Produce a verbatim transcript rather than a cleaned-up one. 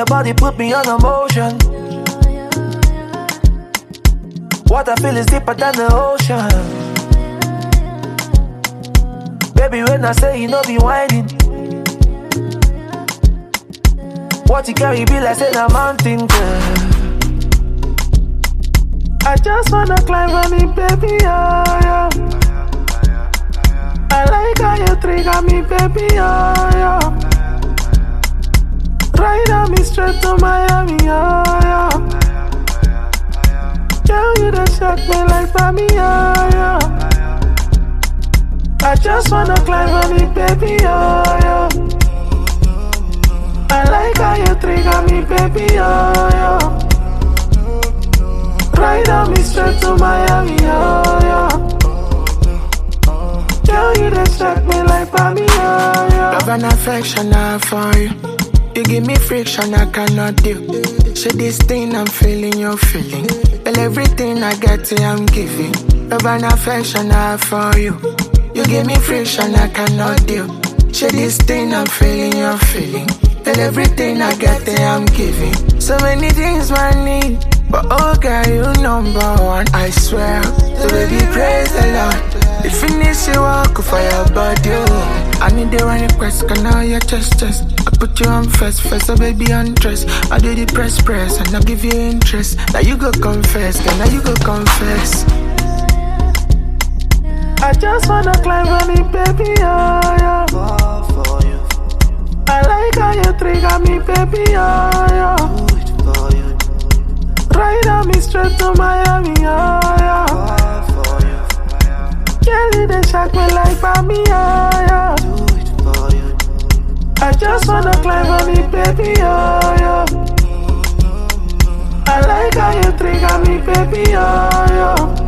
your body put me on emotion. What I feel is deeper than the ocean. Baby, when I say you know be whining, what you carry be like saying a mountain, girl. I just wanna climb on it, baby, oh, yeah. I like how you trigger me, baby, oh, yeah. Ride on me straight to Miami, oh, yeah. Girl, you done shock me like mommy, oh, yeah. I just wanna climb on it, baby, oh, yeah. I like how you trigger me, baby, oh, yeah. Ride on me straight to Miami, oh, yeah. Girl, you done shock me like mommy, oh, yeah. Love and affection are for you. You give me friction I cannot do. So this thing I'm feeling, you're feeling. Well, everything I get, I'm giving. Love and affection are for you. You give me friction I cannot do. So this thing I'm feeling, you're feeling. Well, everything I get, I'm giving. So many things I need, but oh girl, you number one, I swear. So baby, praise the Lord. You finish your walk for your body, oh. I need the one request, can I your chest, chest. I put you on first, first, so baby undress. I do the press, press, and I give you interest. Now you go confess, then now you go confess. I just wanna climb on it, baby, oh, yeah. For you, I like how you trigger me, baby, oh, yeah. do it for you, Ride on me straight to Miami, oh, yeah. for you, Girl, you done shock me like mommy, oh, yeah. do it for you, I just wanna climb on it, baby, oh, yeah. I like how you trigger me, baby, oh, yeah.